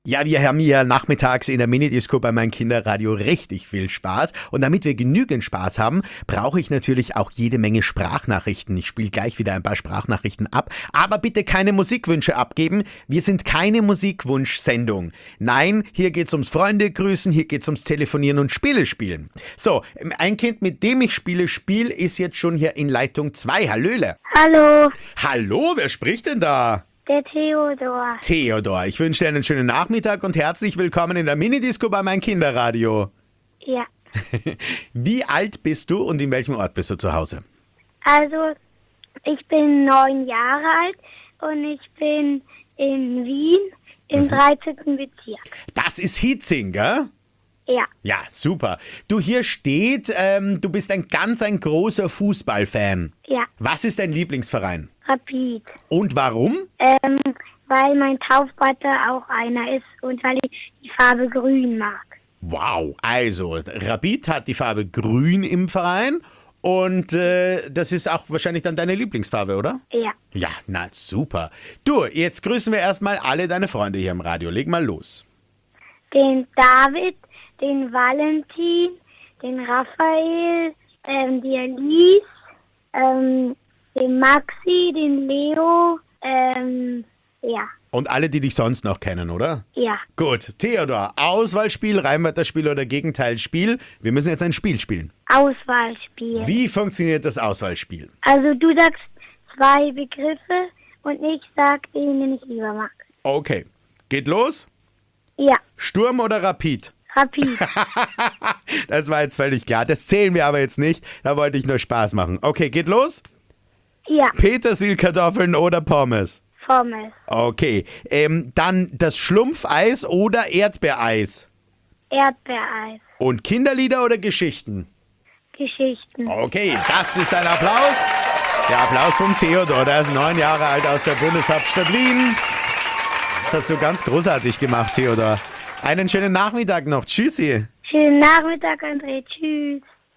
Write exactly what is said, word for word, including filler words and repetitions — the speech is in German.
Ja, wir haben ja nachmittags in der Minidisco bei meinem Kinderradio richtig viel Spaß. Und damit wir genügend Spaß haben, brauche ich natürlich auch jede Menge Sprachnachrichten. Ich spiele gleich wieder ein paar Sprachnachrichten ab. Aber bitte keine Musikwünsche abgeben. Wir sind keine Musikwunsch-Sendung. Nein, hier geht's ums Freunde grüßen, hier geht's ums Telefonieren und Spiele spielen. So, ein Kind, mit dem ich Spiele spiele, ist jetzt schon hier in Leitung zwei. Hallöle. Hallo, Hallo, wer spricht denn da? der Theodor. Theodor, ich wünsche dir einen schönen Nachmittag und herzlich willkommen in der Minidisco bei meinem Kinderradio. Ja, Wie alt bist du und in welchem Ort bist du zu Hause? also ich bin neun Jahre alt und ich bin in Wien im dreizehnten Bezirk. Das ist Hietzing, gell? Ja, Ja, super. Du, hier steht, ähm, du bist ein ganz ein großer Fußballfan. ja, Was ist dein Lieblingsverein? Rapid. Und warum? Ähm, weil mein Taufvater auch einer ist und weil ich die Farbe grün mag. Wow, also Rapid hat die Farbe grün im Verein und äh, das ist auch wahrscheinlich dann deine Lieblingsfarbe, oder? Ja, Ja, na super. Du, jetzt grüßen wir erstmal alle deine Freunde hier im Radio. Leg mal los. den David, den Valentin, den Raphael, ähm, die Alice, ähm, den Maxi, den Leo, ähm, ja, Und alle, die dich sonst noch kennen, oder? ja, Gut, Theodor, Auswahlspiel, Reimwörterspiel oder Gegenteilspiel. Wir müssen jetzt ein Spiel spielen. Auswahlspiel. Wie funktioniert das Auswahlspiel? Also du sagst zwei Begriffe und ich sag den, den ich lieber mag. Okay, geht los. Ja, Sturm oder Rapid? Rapid. Das war jetzt völlig klar. Das zählen wir aber jetzt nicht. Da wollte ich nur Spaß machen. Okay, geht los. Ja, Petersilkartoffeln oder Pommes? Pommes. Okay, ähm, dann das Schlumpfeis oder Erdbeereis? Erdbeereis. Und Kinderlieder oder Geschichten? Geschichten. Okay, das ist ein Applaus. Der Applaus vom Theodor, der ist neun Jahre alt aus der Bundeshauptstadt Wien. Das hast du ganz großartig gemacht, Theodor. Einen schönen Nachmittag noch. Tschüssi. Schönen Nachmittag, André. Tschüss.